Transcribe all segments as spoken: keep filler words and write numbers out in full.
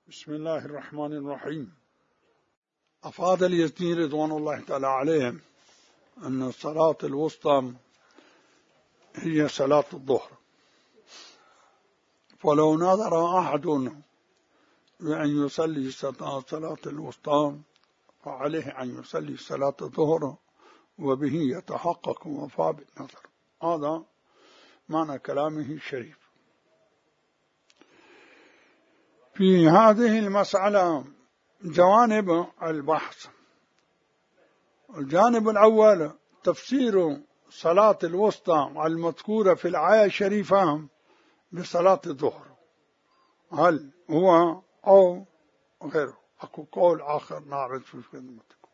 بسم الله الرحمن الرحيم. أفاد اليزني رضوان الله تعالى عليهم أن الصلاة الوسطى هي صلاة الظهر، فلو نظر أحد بأن يصلي صلاة الوسطى فعليه أن يصلي صلاة الظهر وبه يتحقق وفاء بالنظر. هذا معنى كلامه الشريف. في هذه المسألة جوانب البحث. الجانب الأول تفسير صلاة الوسطى المذكورة في الآية الشريفة بصلاة الظهر، هل هو أو غيره؟ أكو قول آخر نعرض في خدمتكم.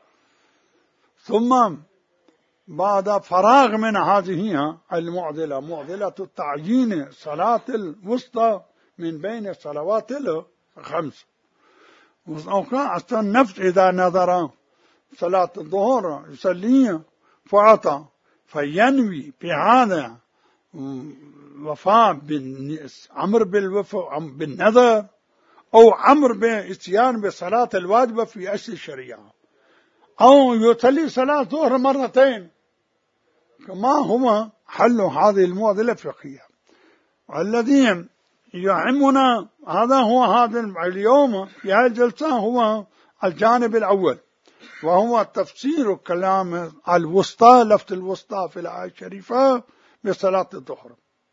ثم بعد فراغ من هذه المعضلة، معضلة التعيين صلاة الوسطى من بين الصلوات الخمس، أصلا النفس إذا نظر صلاة الظهر يصلي فأتى فينوي بهذا وفاء بالأمر بالوفاء بالنذر أو أمر بإتيان بالصلاة الواجبة في أصل الشريعة، أو يصلي صلاة الظهر مرتين. ما هو حل هذه المعضلة الفقهية؟ والذي يهمنا هذا هو هذا اليوم في هذه الجلسة هو الجانب الأول، وهو تفسير كلام الوسطى، لفظ الوسطى في الآية الشريفة بصلاة الظهر.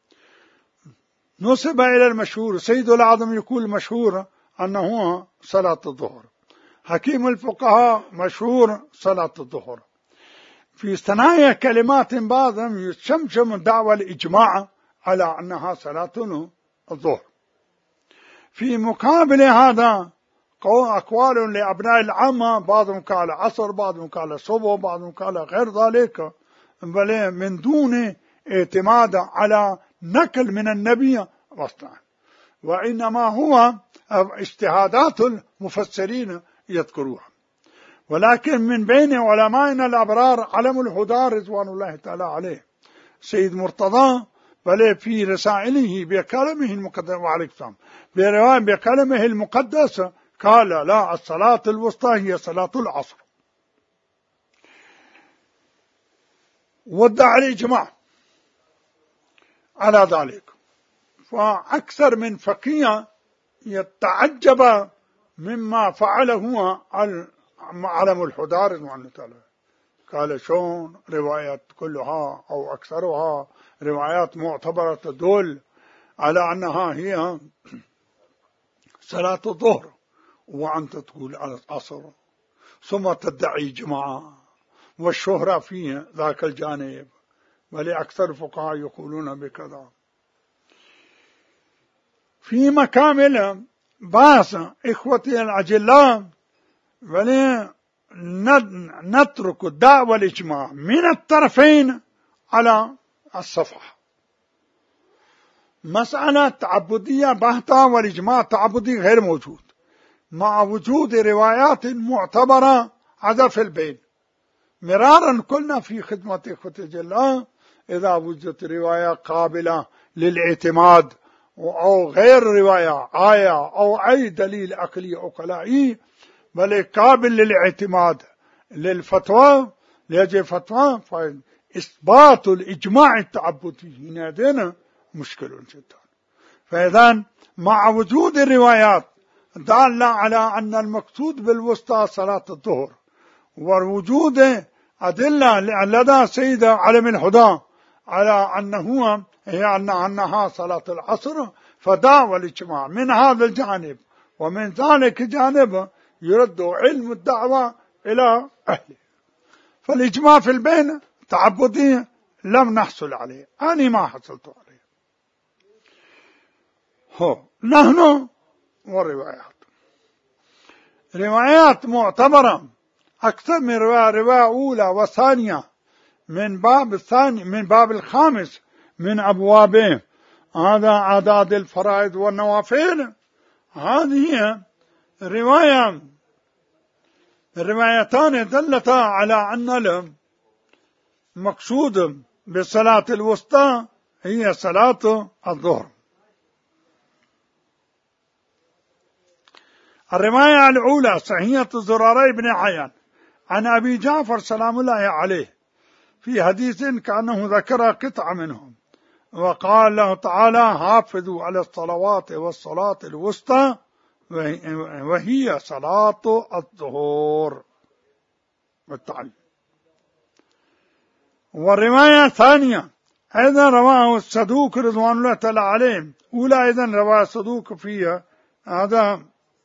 نسب إلى المشهور، سيد الأعظم يقول المشهور أنه صلاة الظهر، حكيم الفقهاء مشهور صلاة الظهر. في ثنايا كلمات بعضهم يشمشم دعوى الإجماع على أنها صلاة الظهر. في مقابل هذا أقوال لأبناء العامة، بعضهم قال عصر، بعضهم قال صبح، بعضهم قال غير ذلك، بل من دون اعتماد على نقل من النبي وصلا، وإنما هو اجتهادات المفسرين يذكروها. ولكن من بين علمائنا الأبرار علم الهدى رضوان الله تعالى عليه سيد مرتضى، بل في رسائله بكلمه المقدس وعليكم برواية بكلمه المقدس قال لا، الصلاة الوسطى هي صلاة العصر، وادعى الإجماع على ذلك. فأكثر من فقيه يتعجب مما فعله علم الهدى رضوان الله تعالى. قال شون روايات كلها أو أكثرها روايات معتبرة تدل على أنها هي صلاة الظهر، وأنت تقول على العصر، ثم تدعي جماعة والشهرة في ذاك الجانب، بل أكثر الفقهاء يقولون بكذا. في مكامل باس إخوتي الأجلاء، بل نترك الدعوة الإجماع من الطرفين على الصفحة. مسألة تعبدية بحتة والإجماع تعبدي غير موجود، مع وجود روايات معتبرة هذا في البين. مرارا قلنا في خدمة إخوة الله إذا وجدت رواية قابلة للاعتماد أو غير رواية آية أو أي دليل عقلي أو قلائي بل قابل للاعتماد للفتوى ليجي فتوى، فإثبات الإجماع التعبدي هنا دينا مشكل جدا. فإذا مع وجود الروايات دالة على أن المقصود بالوسطى صلاة الظهر، ووجود أدلة لدى سيد علم الهدى على أنه هي أنها صلاة العصر، فدعوى الإجماع من هذا الجانب. ومن ذلك جانب يرد علم الدعوة إلى أهله. فالإجماع في البين تعبدي لم نحصل عليه، أنا ما حصلت عليه. هو نحن والروايات روايات معتبرة أكثر من رواية، رواية أولى وثانية من باب الثاني من باب الخامس من أبوابه، هذا عداد الفرائض والنوافل. هذه رواية الروايتان دلتا على أن المقصود بالصلاة الوسطى هي صلاة الظهر. الرواية الأولى صحيحة زراري بن عيان عن أبي جعفر سلام الله عليه في حديث كأنه ذكر قطعة منهم، وقال له تعالى حافظوا على الصلوات والصلاة الوسطى وهي صلاة الظهور بالتعليم. والرواية الثانية أيضا رواه الصدوق رضوان الله تعالى عليه، أولى أيضا رواه الصدوق فيها هذا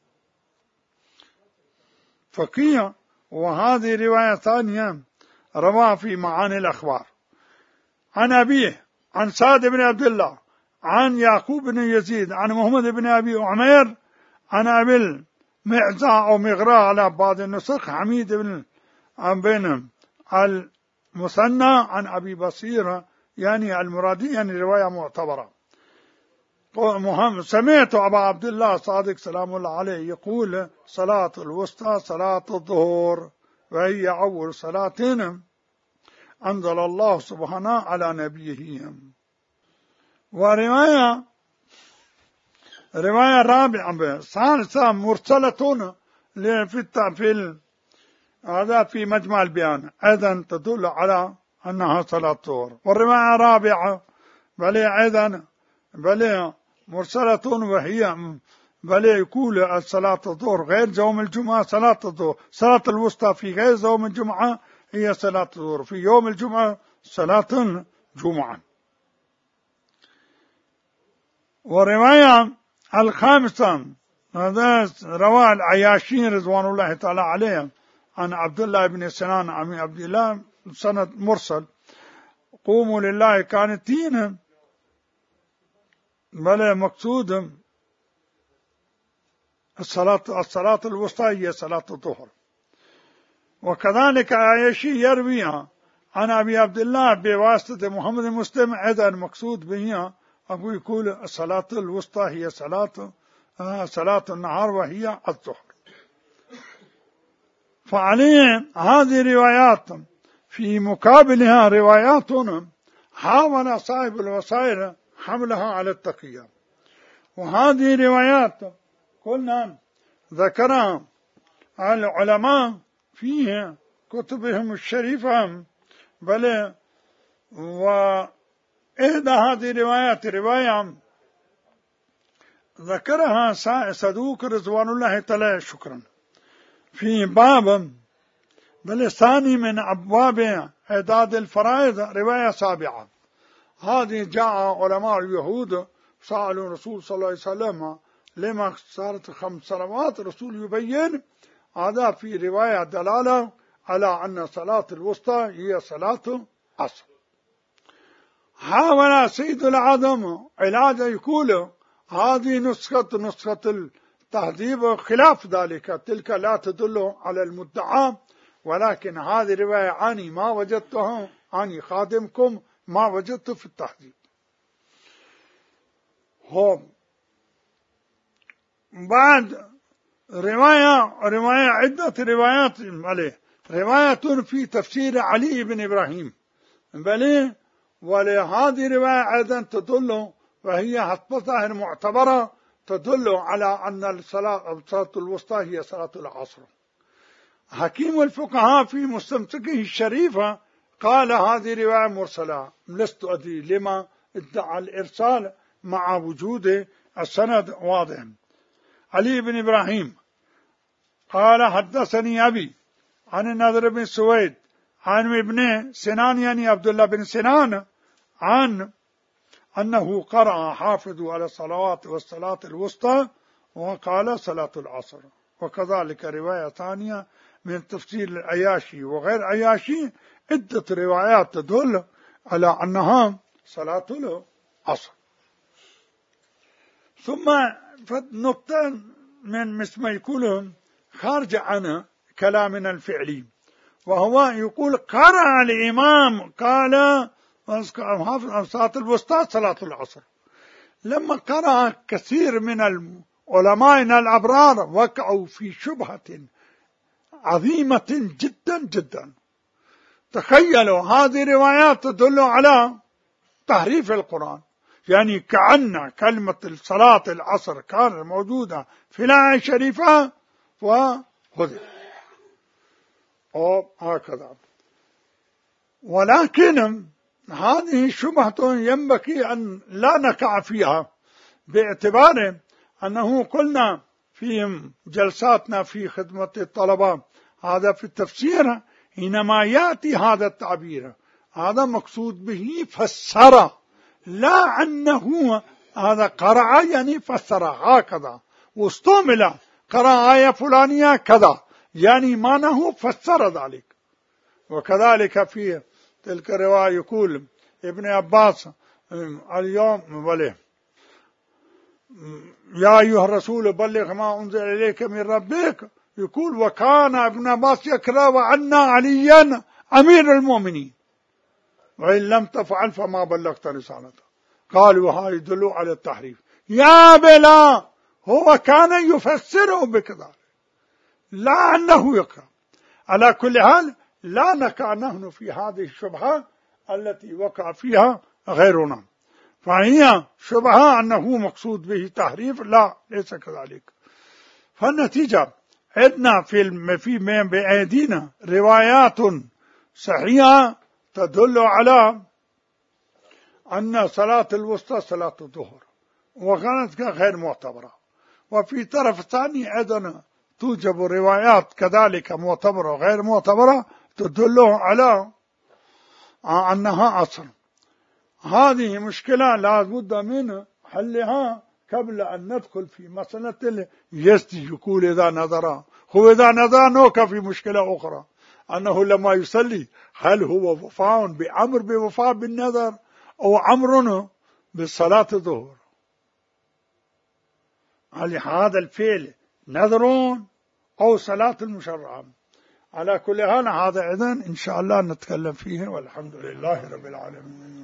فقيه، وهذه رواية ثانية رواه في معاني الأخبار عن أبيه عن سعد بن عبد الله عن يعقوب بن يزيد عن محمد بن أبي عمير عن أبي المعزى أو مغراء على بعض النسخ حميد بن عن بينهم المثنى عن أبي بصيرة يعني المرادي يعني رواية معتبرة. محمد سمعت أبا عبد الله صادق سلام الله عليه يقول صلاة الوسطى صلاة الظهور وهي أول صلاة أنزل الله سبحانه على نبيه. ورواية رواية رابعة ثالثة مرسلة في التعفيل هذا في مجمع البيان أيضا تدل على أنها صلاة الظهر. والرواية الرابعة بل أيضا بل مرسلة وهي بل يقول الصلاة الظهر غير يوم الجمعة صلاة الظهر، صلاة الوسطى في غير يوم الجمعة هي صلاة الظهر، في يوم الجمعة صلاة جمعة. ورواية الخامسة هذا رواه العياشي رضوان الله تعالى عليه عن عبد الله بن سنان عن عبد الله سند مرسل قوموا لله كانتين بل مقصود الصلاة الصلاة الوسطى هي صلاة الظهر. وكذلك عياشي يرويها عن أبي عبد الله بواسطة محمد مسلم أيضا مقصود بها أبو يقول الصلاة الوسطى هي صلاة آه صلاة النهار وهي الظهر. فعليه هذه روايات في مقابلها روايات حاول صاحب الوسائل حملها على التقية، وهذه روايات قلنا ذكرها العلماء في كتبهم الشريفة، بل وإحدى هذه الروايات رواية ذكرها صدوق رضوان الله تعالى شكرا في باب بل ثاني من أبواب إعداد الفرائض رواية سابعة. هذه جاء علماء اليهود سألوا الرسول صلى الله عليه وسلم لما صارت خمس صلوات، الرسول يبين هذا في رواية دلالة على أن صلاة الوسطى هي صلاة عصر. حاول سيد العدم علاج يقول هذه نسخة نسخة التهذيب خلاف ذلك، تلك لا تدل على المدعى، ولكن هذه رواية عني ما وجدتها عني خادمكم ما وجدت في التهذيب. هم بعد رواية رواية عدة روايات عليه، رواية في تفسير علي بن إبراهيم بل ولهذه رواية أيضا تدل وهي حسب ظاهر معتبرة تدل على أن الصلاة الوسطى هي صلاة العصر. حكيم الفقهاء في مستمسكه الشريفة قال هذه رواية مرسلة، لست أدري لما ادعى الإرسال مع وجود السند واضح. علي بن إبراهيم قال حدثني أبي عن النضر بن سويد عن ابن سنان يعني عبد الله بن سنان عن أنه قرأ حافظوا على الصلوات والصلاة الوسطى وقال صلاة العصر. وكذلك رواية ثانية من تفسير العياشي وغير عياشي عدة روايات تدل على أنها صلاة العصر. ثم نقطة من مثل ما يقولون خارج عن كلامنا الفعلي، وهو يقول قرأ الإمام قال حافظ صلاة الوسطى صلاة العصر. لما قرأ كثير من العلماء الأبرار وقعوا في شبهة عظيمة جدا جدا. تخيلوا هذه روايات تدل على تحريف القرآن، يعني كأن كلمة صلاة العصر كانت موجودة في الآية الشريفة وحذف أو هكذا. ولكن هذه شبهة ينبغي أن لا نقع فيها، باعتبار أنه قلنا في جلساتنا في خدمة الطلبة هذا في التفسير حينما يأتي هذا التعبير هذا مقصود به فسر، لا أنه هذا قرأ يعني فسر هكذا، واستعمل قرأ آية فلانية كذا يعني معناه فسر ذلك. وكذلك في تلك الرواية يقول ابن عباس اليوم وليه يا أيها الرسول بلغ ما أنزل إليك من ربك، يقول وكان ابن عباس يقرأ وعنا عليا أمير المؤمنين وإن لم تفعل فما بلغت رسالته. قالوا هذا يدل على التحريف. يا بلا هو كان يفسره بكذا لا أنه يقرأ. على كل حال لا نقع نحن في هذه الشبهة التي وقع فيها غيرنا، فهي شبهة أنه مقصود به تحريف، لا ليس كذلك. فالنتيجة عندنا في في بأيدينا روايات صحيحة تدل على أن صلاة الوسطى صلاة الظهر وكانت غير معتبرة. وفي طرف ثاني أيضا توجب روايات كذلك معتبرة وغير معتبرة تدل على أنها أصل. هذه مشكلة لا بد من حلها قبل أن ندخل في مسألة يستي يقول إذا نظر. هو إذا نظر نوك في مشكلة أخرى أنه لما يصلي هل هو وفاء بأمر بوفاء بالنظر أو أمر بالصلاة الظهر؟ هل هذا الفعل نذر أو صلاة المشرعة؟ على كل حال هذا إذن إن شاء الله نتكلم فيه، والحمد لله رب العالمين.